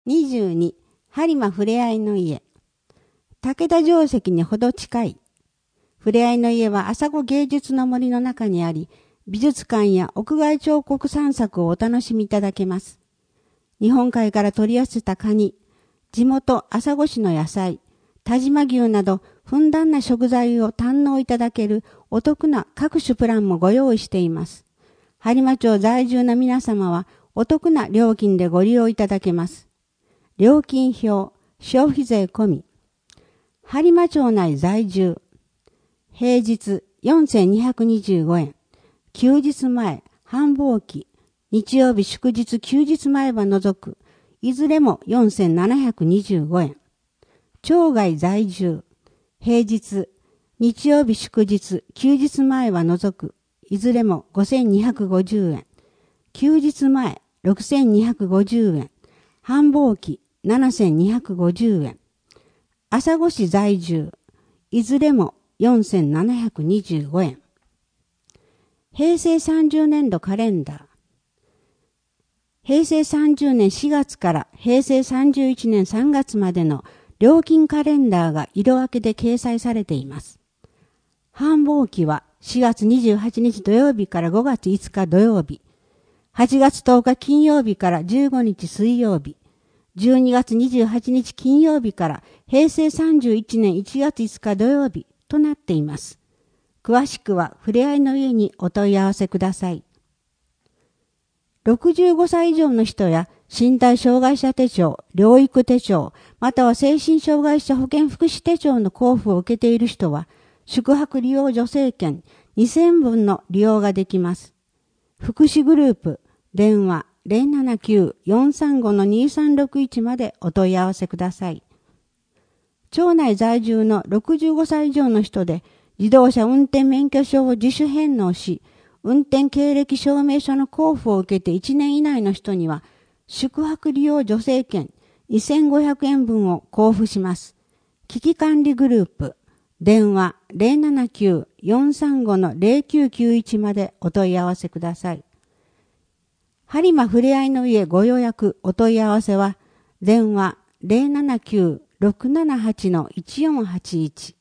22、播磨ふれあいの家。武田城跡にほど近い。ふれあいの家は朝子芸術の森の中にあり、美術館や屋外彫刻散策をお楽しみいただけます。日本海から取り寄せたカニ、地元朝子市の野菜、但馬牛などふんだんな食材を堪能いただけるお得な各種プランもご用意しています。播磨町在住の皆様はお得な料金でご利用いただけます。料金表、消費税込み。播磨町内在住。平日4225円。休日前、繁忙期、日曜日祝日休日前は除く。いずれも4725円。町外在住。平日、日曜日祝日休日前は除く。いずれも5250円。休日前、6250円。繁忙期、7250円。朝来市在住。いずれも4725円。平成30年度カレンダー。平成30年4月から平成31年3月までの料金カレンダーが色分けで掲載されています。繁忙期は4月28日土曜日から5月5日土曜日。8月10日金曜日から15日水曜日。12月28日金曜日から平成31年1月5日土曜日となっています。詳しくはふれあいの家にお問い合わせください。65歳以上の人や身体障害者手帳、療育手帳、または精神障害者保健福祉手帳の交付を受けている人は、宿泊利用助成券2000分の利用ができます。福祉グループ、電話 079-435-2361 までお問い合わせください。町内在住の65歳以上の人で自動車運転免許証を自主返納し、運転経歴証明書の交付を受けて1年以内の人には、宿泊利用助成券2500円分を交付します。危機管理グループ、電話 079-435-0991 までお問い合わせください。播磨ふれあいの家ご予約お問い合わせは、電話 079-678-1481